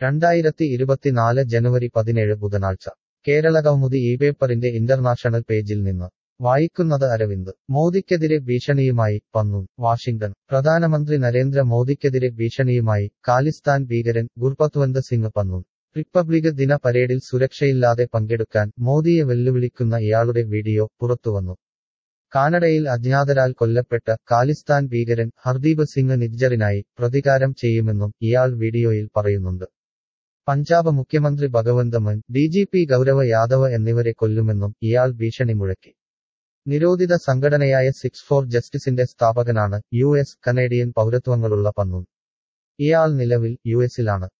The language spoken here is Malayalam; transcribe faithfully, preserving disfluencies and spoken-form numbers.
രണ്ടായിരത്തി ഇരുപത്തിനാല് ജനുവരി പതിനേഴ് ബുധനാഴ്ച കേരളകൗമുദി ഈ പേപ്പറിന്റെ ഇന്റർനാഷണൽ പേജിൽ നിന്ന് വായിക്കുന്നത് അരവിന്ദ് മോദിക്കെതിരെ ഭീഷണിയുമായി പന്നൂൻ വാഷിംഗ്ടൺ പ്രധാനമന്ത്രി നരേന്ദ്ര മോദിക്കെതിരെ ഭീഷണിയുമായി ഖാലിസ്ഥാൻ ഭീകരൻ ഗുർപത്വന്ത് സിംഗ് പന്നൂൻ റിപ്പബ്ലിക് ദിന പരേഡിൽ സുരക്ഷയില്ലാതെ പങ്കെടുക്കാൻ മോദിയെ വെല്ലുവിളിക്കുന്ന ഇയാളുടെ വീഡിയോ പുറത്തുവന്നു. കാനഡയിൽ അജ്ഞാതരാൽ കൊല്ലപ്പെട്ട ഖാലിസ്ഥാൻ ഭീകരൻ ഹർദീപ് സിംഗ് നിജ്ജറിനായി പ്രതികാരം ചെയ്യുമെന്നും ഇയാൾ വീഡിയോയിൽ പറയുന്നുണ്ട്. പഞ്ചാബ് മുഖ്യമന്ത്രി ഭഗവന്ത് മാൻ, ഡിജിപി ഗൗരവ് യാദവ് എന്നിവരെ കൊല്ലുമെന്നും ഇയാൾ ഭീഷണി മുഴക്കി. നിരോധിത സംഘടനയായ സിക്സ് ഫോർ ജസ്റ്റിസിന്റെ സ്ഥാപകനാണ്. യു എസ് കനേഡിയൻ പൗരത്വങ്ങളുള്ള പന്നൂൻ. ഇയാൾ നിലവിൽ യു എസിലാണ്.